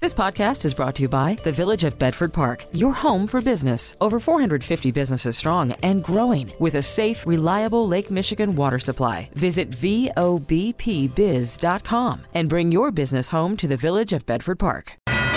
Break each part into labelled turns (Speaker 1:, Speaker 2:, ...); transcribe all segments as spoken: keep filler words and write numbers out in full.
Speaker 1: This podcast is brought to you by the Village of Bedford Park, your home for business. Over four hundred fifty businesses strong and growing with a safe, reliable Lake Michigan water supply. Visit V O B P biz dot com and bring your business home to the Village of Bedford Park.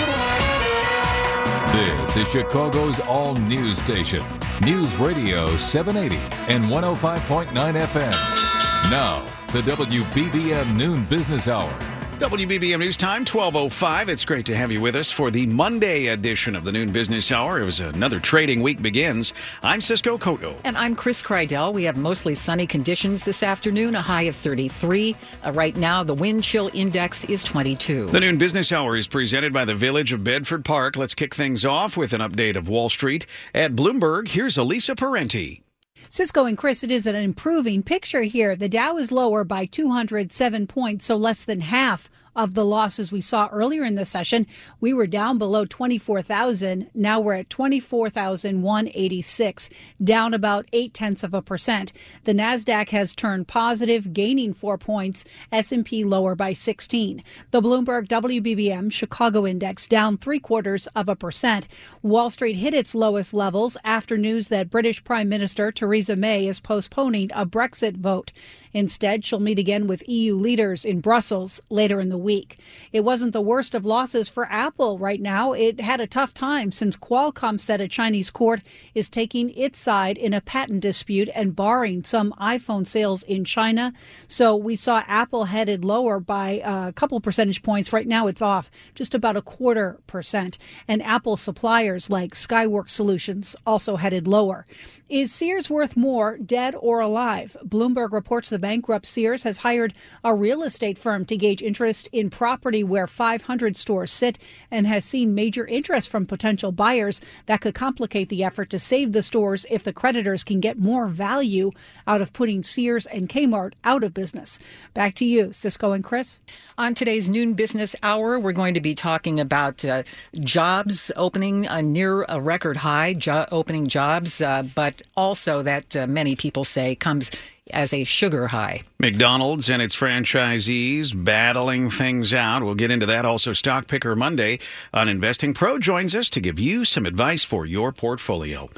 Speaker 2: This is Chicago's all-news station, News Radio seven eighty and one oh five point nine F M. Now, the W B B M Noon Business Hour.
Speaker 3: W B B M News Time, twelve oh five. It's great to have you with us for the Monday edition of the Noon Business Hour. It was another trading week begins. I'm Cisco Cotto.
Speaker 4: And I'm Chris Krydell. We have mostly sunny conditions this afternoon, a high of thirty-three. Uh, right now, the wind chill index is twenty-two.
Speaker 3: The Noon Business Hour is presented by the Village of Bedford Park. Let's kick things off with an update of Wall Street. At Bloomberg, here's Elisa Parenti.
Speaker 5: Cisco and Chris, it is an improving picture here. The Dow is lower by two hundred seven points, so less than half of the losses we saw earlier in the session. We were down below twenty-four thousand. Now we're at twenty-four thousand one hundred eighty-six, down about eight tenths of a percent. The Nasdaq has turned positive, gaining four points. S and P lower by sixteen. The Bloomberg W B B M Chicago Index down three quarters of a percent. Wall Street hit its lowest levels after news that British Prime Minister Theresa May is postponing a Brexit vote. Instead, she'll meet again with E U leaders in Brussels later in the week. It wasn't the worst of losses for Apple right now. It had a tough time since Qualcomm said a Chinese court is taking its side in a patent dispute and barring some iPhone sales in China. So we saw Apple headed lower by a couple percentage points. Right now it's off just about a quarter percent. And Apple suppliers like Skyworks Solutions also headed lower. Is Sears worth more, dead or alive? Bloomberg reports the bankrupt Sears has hired a real estate firm to gauge interest in property where five hundred stores sit and has seen major interest from potential buyers. That could complicate the effort to save the stores if the creditors can get more value out of putting Sears and Kmart out of business. Back to you, Cisco and Chris.
Speaker 4: On today's Noon Business Hour, we're going to be talking about uh, jobs opening uh, near a record high, jo- opening jobs, uh, but also that uh, many people say comes as a sugar high.
Speaker 3: McDonald's and its franchisees battling things out. We'll get into that. Also, Stock Picker Monday on Investing Pro joins us to give you some advice for your portfolio.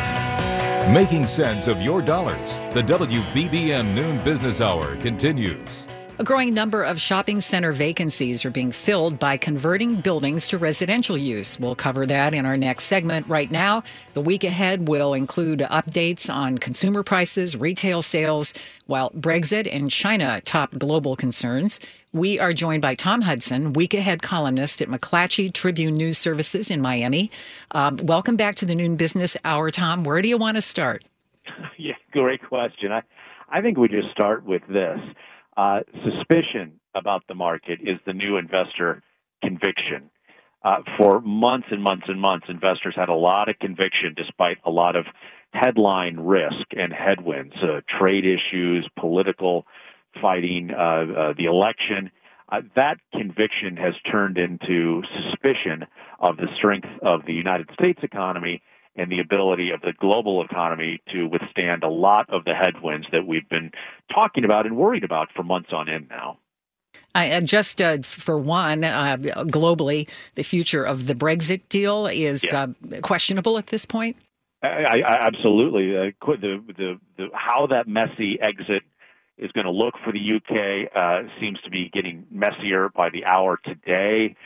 Speaker 2: Making sense of your dollars. The W B B M Noon Business Hour continues.
Speaker 4: A growing number of shopping center vacancies are being filled by converting buildings to residential use. We'll cover that in our next segment. Right now, the week ahead will include updates on consumer prices, retail sales, while Brexit and China top global concerns. We are joined by Tom Hudson, week ahead columnist at McClatchy Tribune News Services in Miami. Um, welcome back to the Noon Business Hour, Tom. Where do you want to start?
Speaker 6: Yeah, great question. I, I think we just start with this. Uh, suspicion about the market is the new investor conviction. Uh, for months and months and months, investors had a lot of conviction despite a lot of headline risk and headwinds, uh, trade issues, political fighting, uh, uh, the election. Uh, that conviction has turned into suspicion of the strength of the United States economy and the ability of the global economy to withstand a lot of the headwinds that we've been talking about and worried about for months on end now.
Speaker 4: Uh, just uh, for one, uh, globally, the future of the Brexit deal is yeah. uh, questionable at this point?
Speaker 6: I, I, absolutely. Uh, the, the, the, how that messy exit is going to look for the U K uh, seems to be getting messier by the hour today.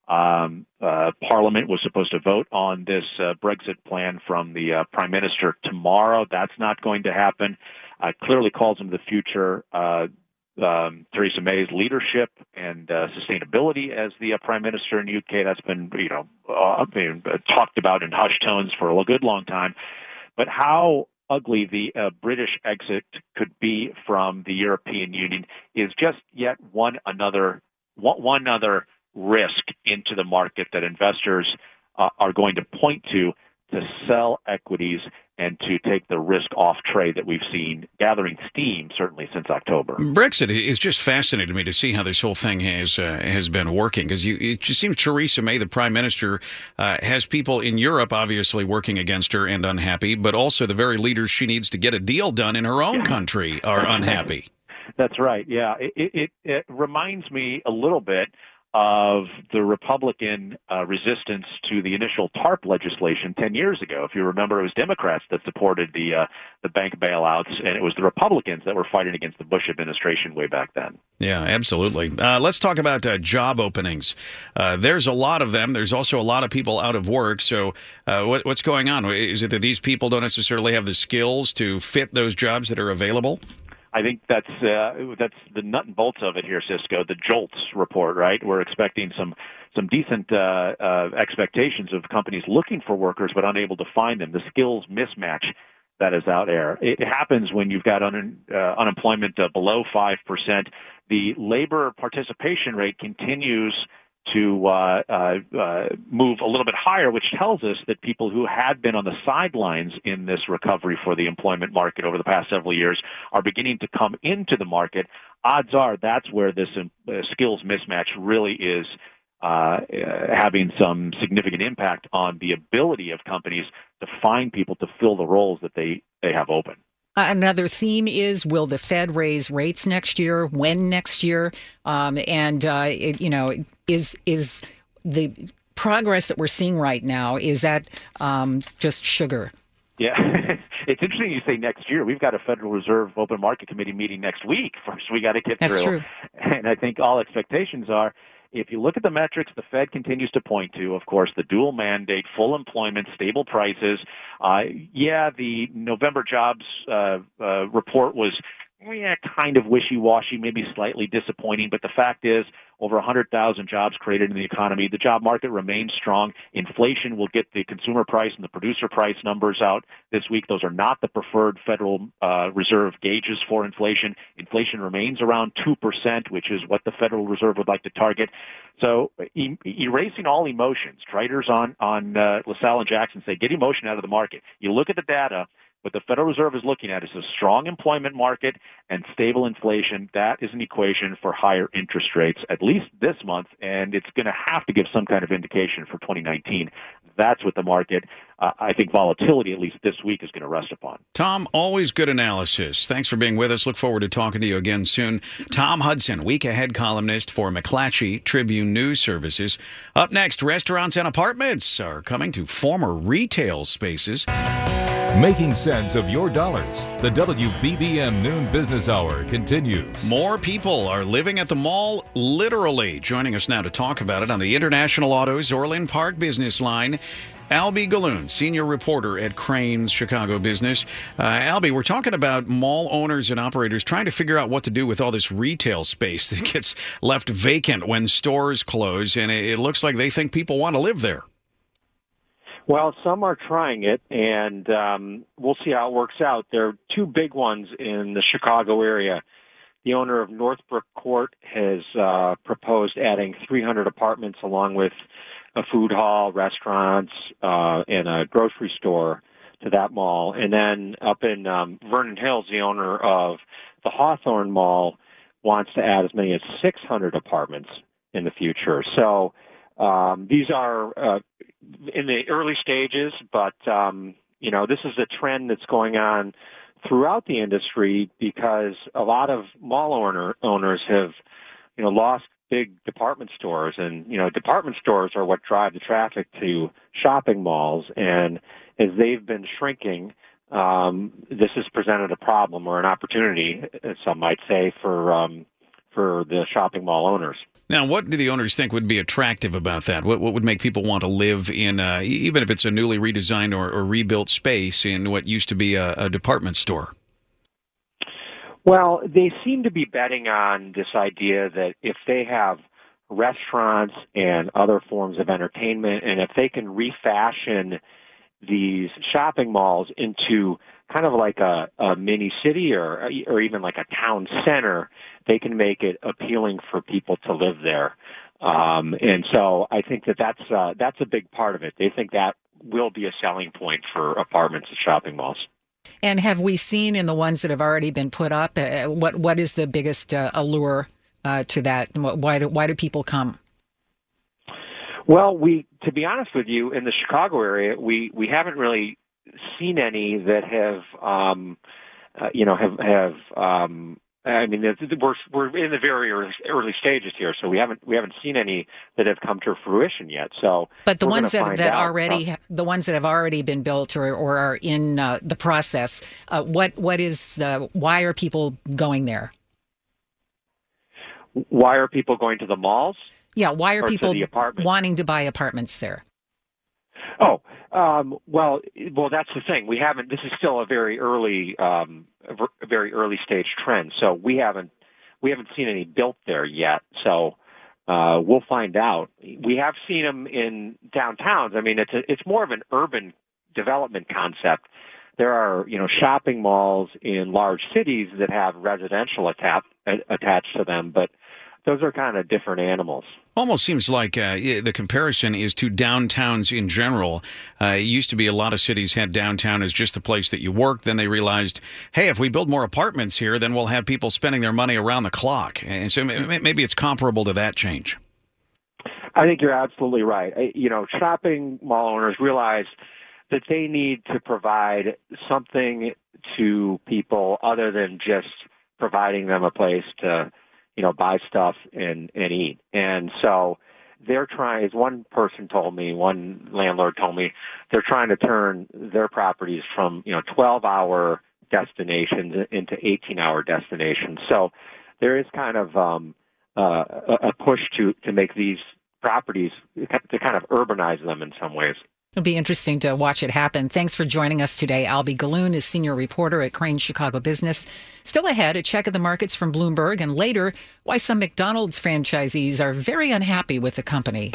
Speaker 6: Um, uh, Parliament was supposed to vote on this uh, Brexit plan from the uh, Prime Minister tomorrow. That's not going to happen. Uh, clearly calls into the future uh, um, Theresa May's leadership and uh, sustainability as the uh, Prime Minister in the U K. That's been, you know, uh, been, uh, talked about in hushed tones for a good long time. But how ugly the uh, British exit could be from the European Union is just yet one another one, one other risk into the market that investors uh, are going to point to to sell equities and to take the risk off trade that we've seen gathering steam certainly since October.
Speaker 3: Brexit is just fascinating to me to see how this whole thing has uh, has been working, because you it just seems Theresa May, the Prime Minister, uh, has people in Europe obviously working against her and unhappy, but also the very leaders she needs to get a deal done in her own country are unhappy.
Speaker 6: That's right. Yeah, it, it, it reminds me a little bit of the Republican uh, resistance to the initial TARP legislation ten years ago. If you remember, it was Democrats that supported the uh, the bank bailouts, and it was the Republicans that were fighting against the Bush administration way back then.
Speaker 3: Yeah, absolutely. Uh, let's talk about uh, job openings. Uh, there's a lot of them. There's also a lot of people out of work. So uh, what, what's going on? Is it that these people don't necessarily have the skills to fit those jobs that are available?
Speaker 6: I think that's uh, that's the nut and bolts of it here, Cisco. The JOLTS report, right? We're expecting some some decent uh, uh, expectations of companies looking for workers but unable to find them. The skills mismatch that is out there. It happens when you've got un, uh, unemployment uh, below five percent. The labor participation rate continues to uh, uh, uh, move a little bit higher, which tells us that people who had been on the sidelines in this recovery for the employment market over the past several years are beginning to come into the market. Odds are that's where this uh, skills mismatch really is uh, having some significant impact on the ability of companies to find people to fill the roles that they, they have open.
Speaker 4: Uh, another theme is, will the Fed raise rates next year? When next year? Um, and, uh, it, you know, is is the progress that we're seeing right now, is that um, just sugar?
Speaker 6: Yeah. It's interesting you say next year. We've got a Federal Reserve Open Market Committee meeting next week. First, we got to get
Speaker 4: That's
Speaker 6: through.
Speaker 4: True.
Speaker 6: And I think all expectations are, if you look at the metrics the Fed continues to point to, of course, the dual mandate, full employment, stable prices. Uh, yeah, the November jobs uh, uh, report was yeah, kind of wishy-washy, maybe slightly disappointing, but the fact is over one hundred thousand jobs created in the economy. The job market remains strong. Inflation will get the consumer price and the producer price numbers out this week. Those are not the preferred Federal uh, Reserve gauges for inflation. Inflation remains around two percent, which is what the Federal Reserve would like to target. So e- erasing all emotions, traders on, on uh, LaSalle and Jackson say, get emotion out of the market. You look at the data. What the Federal Reserve is looking at is a strong employment market and stable inflation. That is an equation for higher interest rates, at least this month, and it's going to have to give some kind of indication for twenty nineteen. That's what the market, uh, I think volatility, at least this week, is going to rest upon.
Speaker 3: Tom, always good analysis. Thanks for being with us. Look forward to talking to you again soon. Tom Hudson, Week Ahead columnist for McClatchy Tribune News Services. Up next, restaurants and apartments are coming to former retail spaces.
Speaker 2: Making sense of your dollars. The W B B M Noon Business Hour continues.
Speaker 3: More people are living at the mall, literally. Joining us now to talk about it on the International Autos Orland Park Business Line, Albie Galoon, senior reporter at Crain's Chicago Business. Uh, Albie, we're talking about mall owners and operators trying to figure out what to do with all this retail space that gets left vacant when stores close, and it looks like they think people want to live there.
Speaker 7: Well, some are trying it, and um, we'll see how it works out. There are two big ones in the Chicago area. The owner of Northbrook Court has uh, proposed adding three hundred apartments along with a food hall, restaurants, uh, and a grocery store to that mall. And then up in um, Vernon Hills, the owner of the Hawthorne Mall wants to add as many as six hundred apartments in the future. So um, these are uh, in the early stages, but, um, you know, this is a trend that's going on throughout the industry because a lot of mall owner, owners have, you know, lost big department stores. And, you know, department stores are what drive the traffic to shopping malls. And as they've been shrinking, um, this has presented a problem or an opportunity, some might say, for um, for the shopping mall owners.
Speaker 3: Now, what do the owners think would be attractive about that? What, what would make people want to live in, uh, even if it's a newly redesigned or, or rebuilt space, in what used to be a, a department store?
Speaker 7: Well, they seem to be betting on this idea that if they have restaurants and other forms of entertainment, and if they can refashion these shopping malls into kind of like a, a mini city or or even like a town center, they can make it appealing for people to live there. Um, and so I think that that's, uh, that's a big part of it. They think that will be a selling point for apartments at shopping malls.
Speaker 4: And have we seen in the ones that have already been put up, uh, what what is the biggest uh, allure uh, to that? Why do, why do people come?
Speaker 7: Well, we, to be honest with you, in the Chicago area, we, we haven't really seen any that have, um, uh, you know, have, have, um, I mean, we're we're in the very early, early stages here, so we haven't we haven't seen any that have come to fruition yet. So,
Speaker 4: but the
Speaker 7: we're
Speaker 4: ones that that
Speaker 7: out,
Speaker 4: already uh, the ones that have already been built or, or are in uh, the process, uh, what what is uh, why are people going there?
Speaker 7: Why are people going to the malls?
Speaker 4: Yeah, why are
Speaker 7: or
Speaker 4: people
Speaker 7: to the
Speaker 4: wanting to buy apartments there?
Speaker 7: Oh, um, well, well, that's the thing. We haven't. This is still a very early, um, a very early stage trend. So we haven't, we haven't seen any built there yet. So uh, we'll find out. We have seen them in downtowns. I mean, it's a, it's more of an urban development concept. There are, you know, shopping malls in large cities that have residential attach, attached to them, but those are kind of different animals.
Speaker 3: Almost seems like uh, the comparison is to downtowns in general. Uh, it used to be a lot of cities had downtown as just the place that you worked. Then they realized, hey, if we build more apartments here, then we'll have people spending their money around the clock. And so maybe it's comparable to that change.
Speaker 7: I think you're absolutely right. You know, shopping mall owners realize that they need to provide something to people other than just providing them a place to, you know, buy stuff and, and eat. And so they're trying, as one person told me, one landlord told me, they're trying to turn their properties from, you know, twelve hour destinations into eighteen hour destinations. So there is kind of um, uh, a push to, to make these properties, to kind of urbanize them in some ways.
Speaker 4: It'll be interesting to watch it happen. Thanks for joining us today. Albie Galoon is senior reporter at Crain's Chicago Business. Still ahead, a check of the markets from Bloomberg, and later, why some McDonald's franchisees are very unhappy with the company.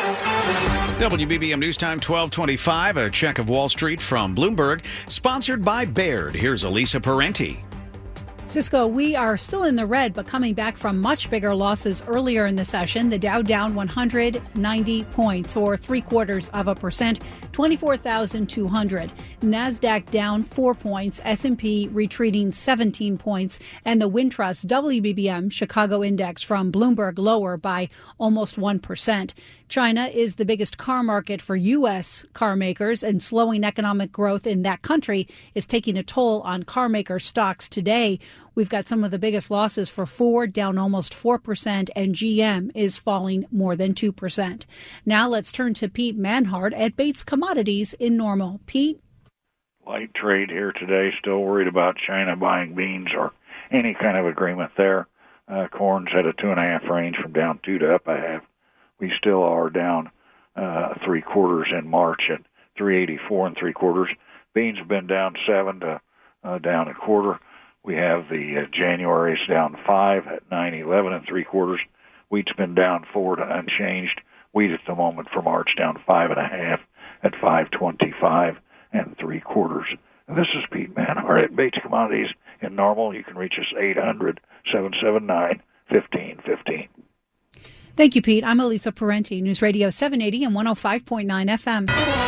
Speaker 3: W B B M News Time twelve twenty-five, a check of Wall Street from Bloomberg, sponsored by Baird. Here's Elisa Parenti.
Speaker 5: Cisco, we are still in the red, but coming back from much bigger losses earlier in the session. The Dow down one hundred ninety points, or three quarters of a percent, twenty-four thousand two hundred. NASDAQ down four points, S and P retreating seventeen points, and the Wintrust W B B M Chicago Index from Bloomberg lower by almost one percent. China is the biggest car market for U S car makers, and slowing economic growth in that country is taking a toll on car maker stocks today. We've got some of the biggest losses for Ford, down almost four percent, and G M is falling more than two percent. Now let's turn to Pete Manhart at Bates Commodities in Normal. Pete?
Speaker 8: Light trade here today, still worried about China buying beans or any kind of agreement there. Uh, corn's at a two and a half range from down two to up a half. We still are down uh, three quarters in March at three eighty-four and three quarters. Beans have been down seven to uh, down a quarter. We have the uh, January's down five at nine eleven and three quarters. Wheat's been down four to unchanged. Wheat at the moment for March down five and a half at five twenty-five and three quarters. And this is Pete Manhart at Bates Commodities in Normal. You can reach us eight hundred, seven seven nine, one five one five.
Speaker 5: Thank you, Pete. I'm Elisa Parenti, News Radio seven eighty and one oh five point nine F M.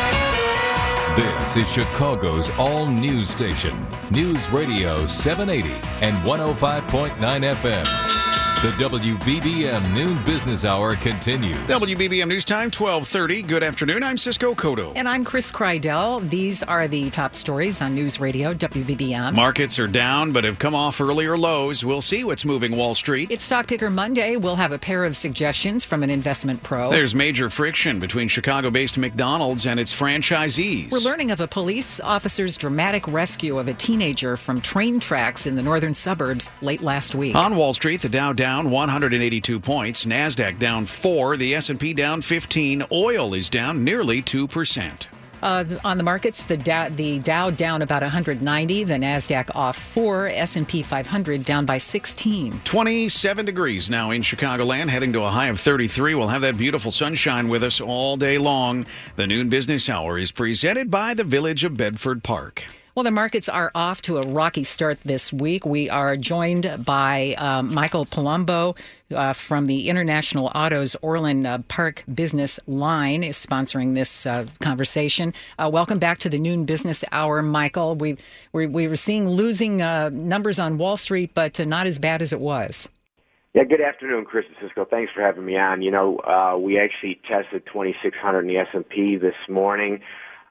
Speaker 2: This is Chicago's all-news station, News Radio seven eighty and one oh five point nine F M. The W B B M Noon Business Hour continues.
Speaker 3: W B B M News Time, twelve thirty. Good afternoon. I'm Cisco Cotto.
Speaker 4: And I'm Chris Kreidel. These are the top stories on News Radio W B B M.
Speaker 3: Markets are down, but have come off earlier lows. We'll see what's moving Wall Street.
Speaker 4: It's Stock Picker Monday. We'll have a pair of suggestions from an investment pro.
Speaker 3: There's major friction between Chicago-based McDonald's and its franchisees.
Speaker 4: We're learning of a police officer's dramatic rescue of a teenager from train tracks in the northern suburbs late last week.
Speaker 3: On Wall Street, the Dow down one hundred eighty-two points, NASDAQ down four, the S and P down fifteen, oil is down nearly two percent.
Speaker 4: Uh, on the markets, the Dow, the Dow down about one hundred ninety, the NASDAQ off four, S and P five hundred down by sixteen.
Speaker 3: twenty-seven degrees now in Chicagoland, heading to a high of thirty-three. We'll have that beautiful sunshine with us all day long. The Noon Business Hour is presented by the Village of Bedford Park.
Speaker 4: Well, the markets are off to a rocky start this week. We are joined by uh, Michael Palumbo uh, from the International Autos Orland uh, Park Business Line is sponsoring this uh, conversation. Uh, welcome back to the Noon Business Hour, Michael. We we, we were seeing losing uh, numbers on Wall Street, but uh, not as bad as it was.
Speaker 9: Yeah, good afternoon, Chris and Cisco. Thanks for having me on. You know, uh, we actually tested twenty-six hundred in the S and P this morning.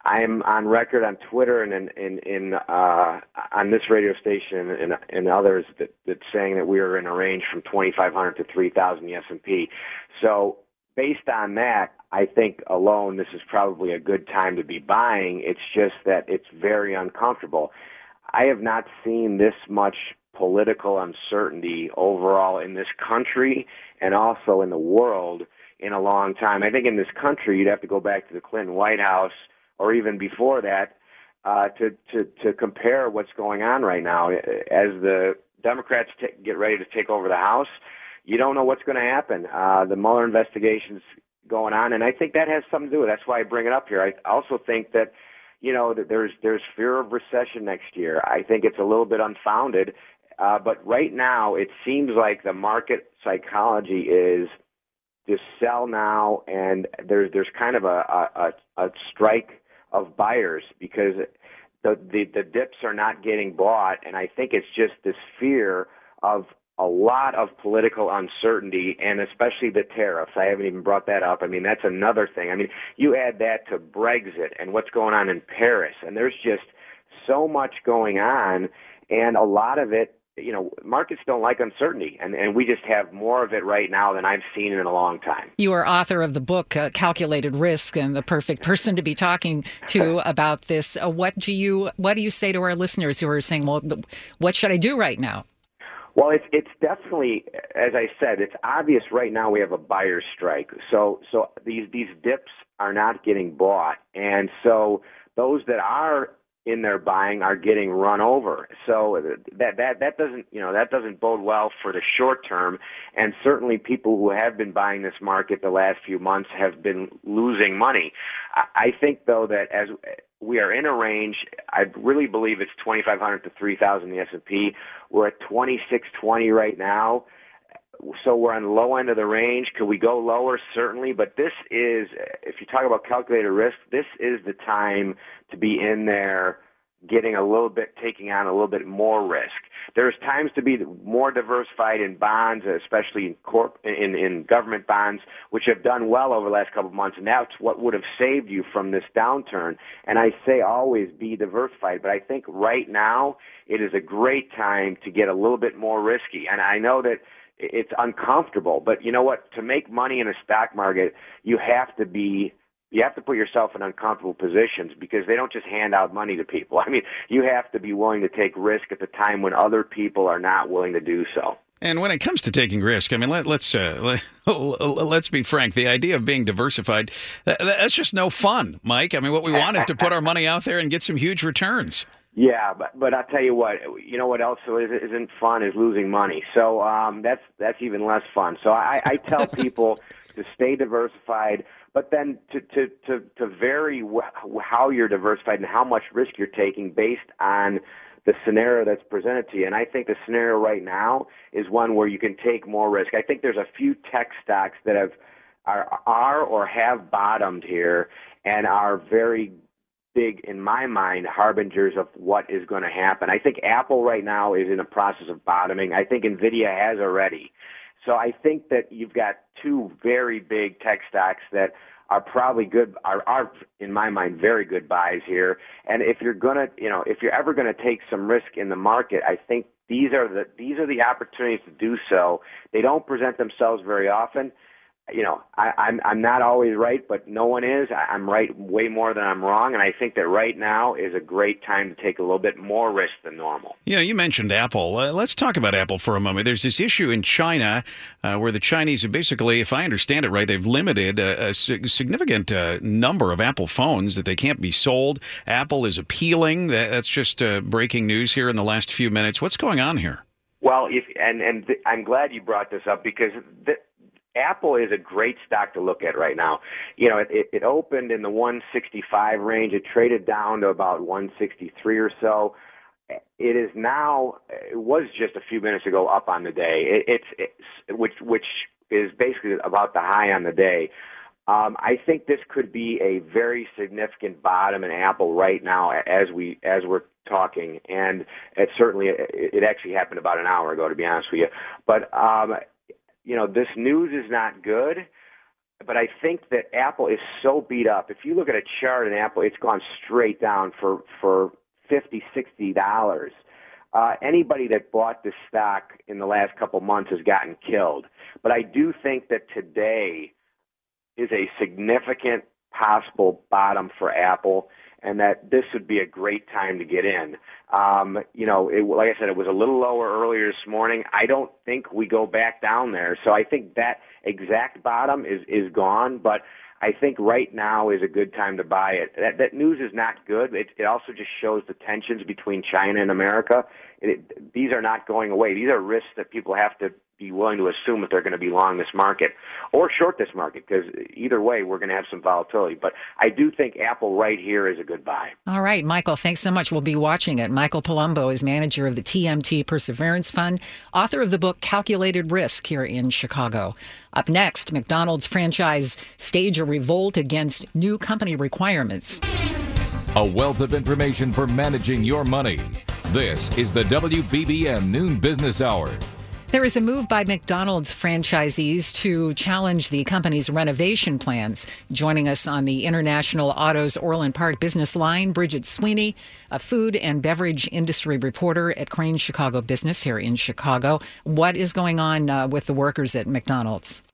Speaker 9: I'm on record on Twitter and in, in, in uh, on this radio station and, and others that, that's saying that we are in a range from twenty-five hundred to three thousand the S and P. So based on that, I think alone this is probably a good time to be buying. It's just that it's very uncomfortable. I have not seen this much political uncertainty overall in this country and also in the world in a long time. I think in this country you'd have to go back to the Clinton White House or even before that, uh, to, to, to compare what's going on right now. As the Democrats t- get ready to take over the House, you don't know what's going to happen. Uh, the Mueller investigation's going on, and I think that has something to do with it. That's why I bring it up here. I also think that, you know, that there's there's fear of recession next year. I think it's a little bit unfounded, uh, but right now it seems like the market psychology is just sell now, and there's there's kind of a, a, a strike of buyers because the, the the dips are not getting bought, and I think it's just this fear of a lot of political uncertainty, and especially the tariffs. I haven't even brought that up. I mean, that's another thing. I mean, you add that to Brexit and what's going on in Paris, and there's just so much going on, and a lot of it, you know, markets don't like uncertainty, and, and we just have more of it right now than I've seen in a long time.
Speaker 4: You are author of the book, uh, Calculated Risk, and the perfect person to be talking to about this. Uh, what do you what do you say to our listeners who are saying, well, what should I do right now?
Speaker 9: Well, it's it's definitely, as I said, it's obvious right now we have a buyer's strike. So so these these dips are not getting bought, and so those that are in their buying are getting run over. So that that that doesn't you know that doesn't bode well for the short term, and certainly people who have been buying this market the last few months have been losing money. I think though that as we are in a range, I really believe it's twenty-five hundred to three thousand the S and P. We're at twenty-six twenty right now. So we're on the low end of the range. Could we go lower? Certainly. But this is, if you talk about calculated risk, this is the time to be in there getting a little bit, taking on a little bit more risk. There's times to be more diversified in bonds, especially in corp, in, in government bonds, which have done well over the last couple of months, and that's what would have saved you from this downturn. And I say always be diversified, but I think right now it is a great time to get a little bit more risky. And I know that it's uncomfortable, but you know what? To make money in a stock market, you have to be You have to put yourself in uncomfortable positions because they don't just hand out money to people. I mean, you have to be willing to take risk at the time when other people are not willing to do so.
Speaker 3: And when it comes to taking risk, I mean, let, let's uh, let, let's be frank. The idea of being diversified, that, that's just no fun, Mike. I mean, what we want is to put our money out there and get some huge returns.
Speaker 9: Yeah, but but I'll tell you what, you know what else isn't fun is losing money. So um, that's that's even less fun. So I, I tell people to stay diversified, but then to, to, to, to vary wh- how you're diversified and how much risk you're taking based on the scenario that's presented to you. And I think the scenario right now is one where you can take more risk. I think there's a few tech stocks that have are, are or have bottomed here and are very big, in my mind, harbingers of what is going to happen. I think Apple right now is in a process of bottoming. I think NVIDIA has already. So I think that you've got two very big tech stocks that are probably good, are, are in my mind, very good buys here. And if you're gonna, you know, if you're ever going to take some risk in the market, I think these are the these are the opportunities to do so. They don't present themselves very often. You know, I, I'm I'm not always right, but no one is. I, I'm right way more than I'm wrong, and I think that right now is a great time to take a little bit more risk than normal.
Speaker 3: Yeah, you mentioned Apple. Uh, let's talk about Apple for a moment. There's this issue in China uh, where the Chinese have basically, if I understand it right, they've limited a, a significant uh, number of Apple phones that they can't be sold. Apple is appealing. That, that's just uh, breaking news here in the last few minutes. What's going on here?
Speaker 9: Well, if and and th- I'm glad you brought this up because. Th- Apple is a great stock to look at right now. You know, it, it, it opened in the one sixty-five range. It traded down to about one sixty-three or so. It is now, it was just a few minutes ago up on the day. It, it's, it's which which is basically about the high on the day. Um, I think this could be a very significant bottom in Apple right now as we as we're talking, and it certainly it, it actually happened about an hour ago, to be honest with you. But um, you know, this news is not good. but I think that Apple is so beat up. If you look at a chart in Apple, it's gone straight down for, for fifty dollars, sixty dollars. Uh, anybody that bought this stock in the last couple months has gotten killed. But I do think that today is a significant possible bottom for Apple, and that this would be a great time to get in. Um, you know, it, like I said, it was a little lower earlier this morning. I don't think we go back down there. So I think that exact bottom is, is gone, but I think right now is a good time to buy it. That, that news is not good. It, it also just shows the tensions between China and America. It, it, these are not going away. These are risks that people have to be willing to assume that they're going to be long this market or short this market, because either way, we're going to have some volatility. But I do think Apple right here is a good buy.
Speaker 4: All right, Michael, thanks so much. We'll be watching it. Michael Palumbo is manager of the T M T Perseverance Fund, author of the book Calculated Risk here in Chicago. Up next, McDonald's franchise stage a revolt against new company requirements.
Speaker 2: A wealth of information for managing your money. This is the W B B M Noon Business Hour.
Speaker 4: There is a move by McDonald's franchisees to challenge the company's renovation plans. Joining us on the International Autos Orland Park business line, Bridget Sweeney, a food and beverage industry reporter at Crane Chicago Business here in Chicago. What is going on uh, with the workers at McDonald's?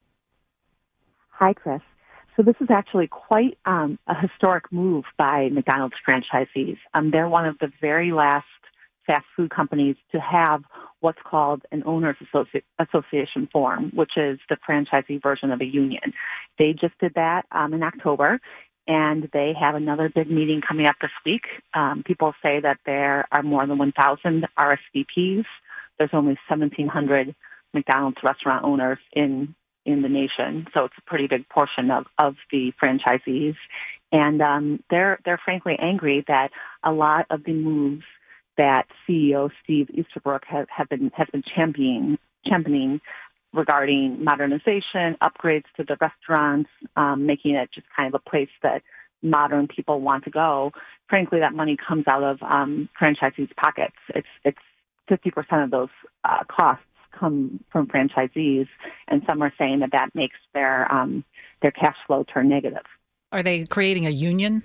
Speaker 10: Hi, Chris. So this is actually quite um, a historic move by McDonald's franchisees. Um, they're one of the very last fast food companies to have what's called an owners associ- association form, which is the franchisee version of a union. They just did that um, in October, and they have another big meeting coming up this week. Um, people say that there are more than one thousand R S V Ps. There's only seventeen hundred McDonald's restaurant owners in in the nation, so it's a pretty big portion of, of the franchisees. And um, they're they're frankly angry that a lot of the moves that C E O Steve Easterbrook have, have been has been championing championing regarding modernization, upgrades to the restaurants, um, making it just kind of a place that modern people want to go. Frankly, that money comes out of um, franchisees' pockets. It's it's fifty percent of those uh, costs come from franchisees, and some are saying that that makes their um, their cash flow turn negative.
Speaker 4: Are they creating a union?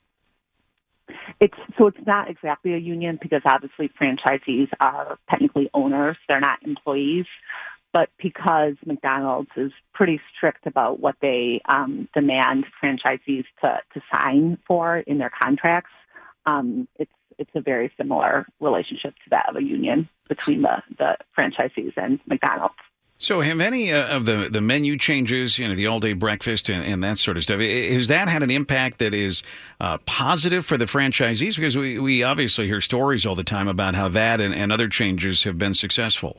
Speaker 10: It's so it's not exactly a union, because obviously franchisees are technically owners; they're not employees. But because McDonald's is pretty strict about what they um, demand franchisees to, to sign for in their contracts, um, it's it's a very similar relationship to that of a union between the, the franchisees and McDonald's.
Speaker 3: So have any uh, of the, the menu changes, you know, the all-day breakfast and, and that sort of stuff, has that had an impact that is uh, positive for the franchisees? Because we, we obviously hear stories all the time about how that and, and other changes have been successful.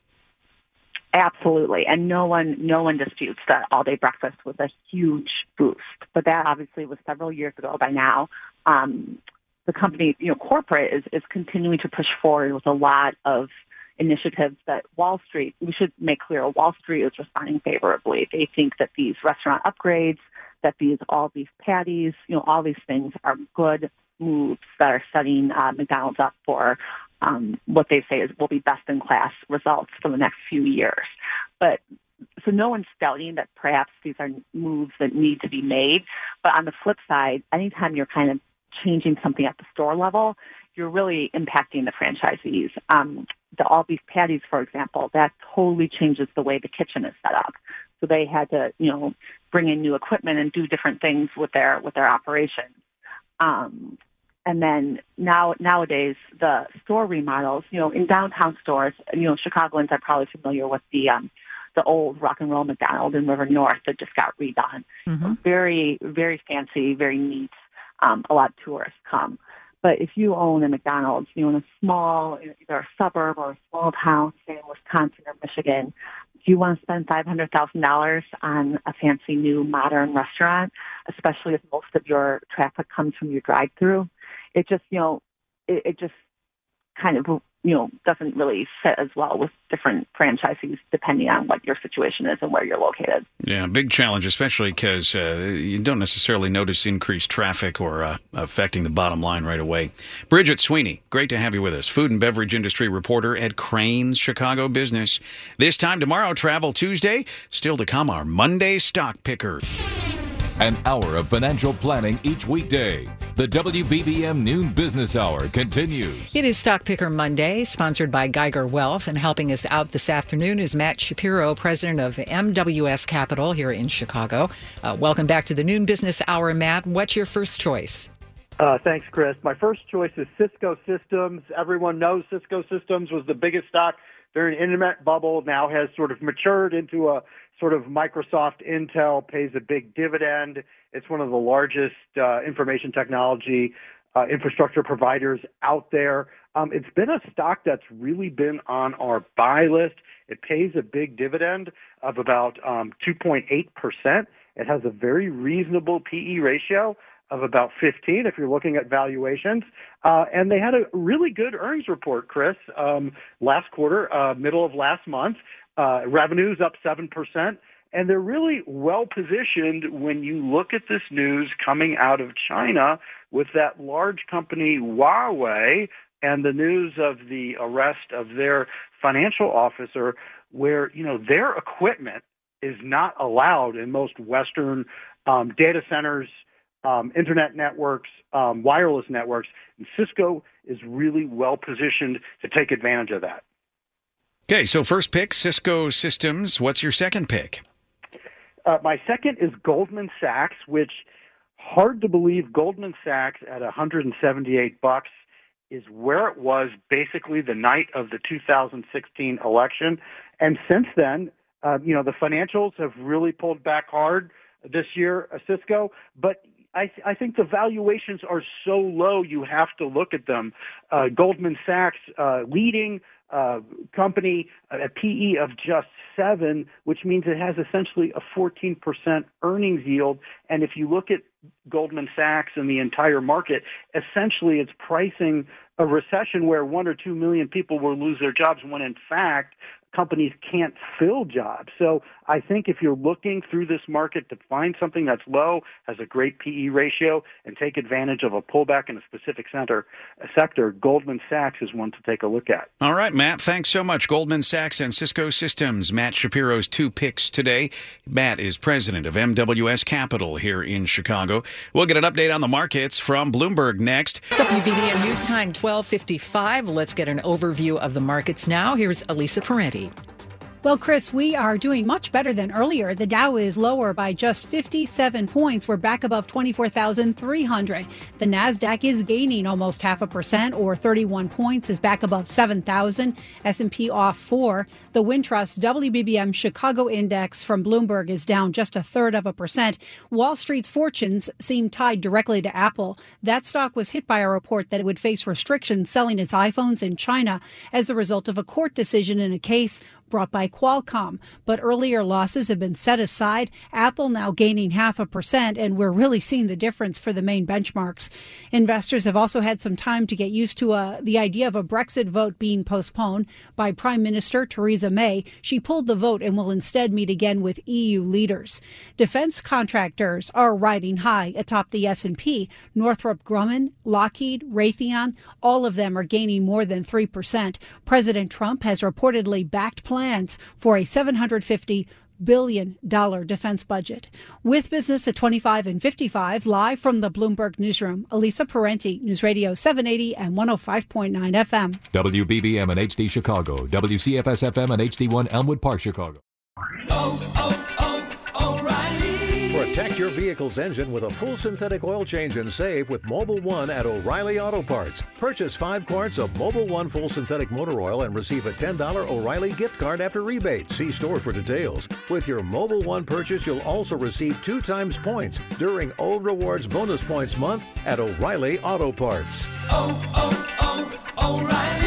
Speaker 10: Absolutely. And no one no one disputes that all-day breakfast was a huge boost. But that obviously was several years ago by now. Um, the company, you know, corporate is, is continuing to push forward with a lot of initiatives that Wall Street, we should make clear, Wall Street is responding favorably. They think that these restaurant upgrades, that these all-beef patties, you know, all these things are good moves that are setting uh, McDonald's up for um, what they say is will be best-in-class results for the next few years. But so no one's doubting that perhaps these are moves that need to be made. But on the flip side, anytime you're kind of changing something at the store level, you're really impacting the franchisees. Um, the all-beef patties, for example, that totally changes the way the kitchen is set up. So they had to, you know, bring in new equipment and do different things with their with their operations. Um, and then now nowadays, the store remodels, you know, in downtown stores, you know, Chicagoans are probably familiar with the um, the old Rock and Roll McDonald in River North that just got redone. Mm-hmm. Very, very fancy, very neat. Um, a lot of tourists come. But if you own a McDonald's, you know, in a small, either a suburb or a small town, say in Wisconsin or Michigan, do you want to spend five hundred thousand dollars on a fancy new modern restaurant, especially if most of your traffic comes from your drive-through? It just, you know, it, it just kind of you know, doesn't really fit as well with different franchisees depending on what your situation is and where you're located.
Speaker 3: Yeah, big challenge, especially because uh, you don't necessarily notice increased traffic or uh, affecting the bottom line right away. Bridget Sweeney, great to have you with us. Food and beverage industry reporter at Crain's Chicago Business. This time tomorrow, Travel Tuesday. Still to come, our Monday Stock Pickers.
Speaker 2: An hour of financial planning each weekday. The W B B M Noon Business Hour continues.
Speaker 4: It is Stock Picker Monday, sponsored by Geiger Wealth, and helping us out this afternoon is Matt Shapiro, president of M W S Capital here in Chicago. Uh, welcome back to the Noon Business Hour, Matt. What's your first choice?
Speaker 11: Uh, thanks, Chris. My first choice is Cisco Systems. Everyone knows Cisco Systems was the biggest stock during the internet bubble, now has sort of matured into a sort of Microsoft, Intel, pays a big dividend. It's one of the largest uh, information technology uh, infrastructure providers out there. Um, it's been a stock that's really been on our buy list. It pays a big dividend of about um, two point eight percent. It has a very reasonable P E ratio of about fifteen if you're looking at valuations. Uh, and they had a really good earnings report, Chris, um, last quarter, uh, middle of last month. Uh, revenues up seven percent. And they're really well positioned when you look at this news coming out of China with that large company Huawei and the news of the arrest of their financial officer, where, you know, their equipment is not allowed in most Western um, data centers, um, internet networks, um, wireless networks. And Cisco is really well positioned to take advantage of that.
Speaker 3: Okay, so first pick, Cisco Systems. What's your second pick?
Speaker 11: Uh, my second is Goldman Sachs, which, hard to believe, Goldman Sachs at one hundred seventy-eight bucks is where it was basically the night of the two thousand sixteen election. And since then, uh, you know, the financials have really pulled back hard this year, uh, Cisco, but I, th- I think the valuations are so low you have to look at them. Uh, Goldman Sachs, uh, leading uh, company, a P E of just seven, which means it has essentially a fourteen percent earnings yield. And if you look at Goldman Sachs and the entire market, essentially it's pricing a recession where one or two million people will lose their jobs when in fact companies can't fill jobs. So I think if you're looking through this market to find something that's low, has a great P E ratio, and take advantage of a pullback in a specific center, a sector, Goldman Sachs is one to take a look at.
Speaker 3: All right, Matt, thanks so much. Goldman Sachs and Cisco Systems, Matt Shapiro's two picks today. Matt is president of M W S Capital here in Chicago. We'll get an update on the markets from Bloomberg next.
Speaker 4: W B B M News Time, twelve fifty-five. Let's get an overview of the markets now. Here's Elisa Parenti.
Speaker 5: Well, Chris, we are doing much better than earlier. The Dow is lower by just fifty-seven points. We're back above twenty-four thousand three hundred. The Nasdaq is gaining almost half a percent, or thirty-one points, is back above seven thousand. S and P off four. The Wintrust W B B M Chicago Index from Bloomberg is down just a third of a percent. Wall Street's fortunes seem tied directly to Apple. That stock was hit by a report that it would face restrictions selling its iPhones in China as the result of a court decision in a case brought by Qualcomm. But earlier losses have been set aside. Apple now gaining half a percent, and we're really seeing the difference for the main benchmarks. Investors have also had some time to get used to uh, the idea of a Brexit vote being postponed by Prime Minister Theresa May. She pulled the vote and will instead meet again with E U leaders. Defense contractors are riding high atop the S and P. Northrop Grumman, Lockheed, Raytheon, all of them are gaining more than three percent. President Trump has reportedly backed plans for a seven hundred fifty billion dollars defense budget. With business at twenty-five and fifty-five, live from the Bloomberg Newsroom, Elisa Parenti, News Radio seven eighty and one oh five point nine F M.
Speaker 2: W B B M and H D Chicago, W C F S F M and H D one Elmwood Park, Chicago.
Speaker 12: Oh, oh, oh, O'Reilly.
Speaker 13: Protect your vehicle's engine with a full synthetic oil change and save with Mobil one at O'Reilly Auto Parts. Purchase five quarts of Mobil one full synthetic motor oil and receive a ten dollars O'Reilly gift card after rebate. See store for details. With your Mobil one purchase, you'll also receive two times points during O Rewards Bonus Points Month at O'Reilly Auto Parts.
Speaker 12: Oh, oh, oh, O'Reilly.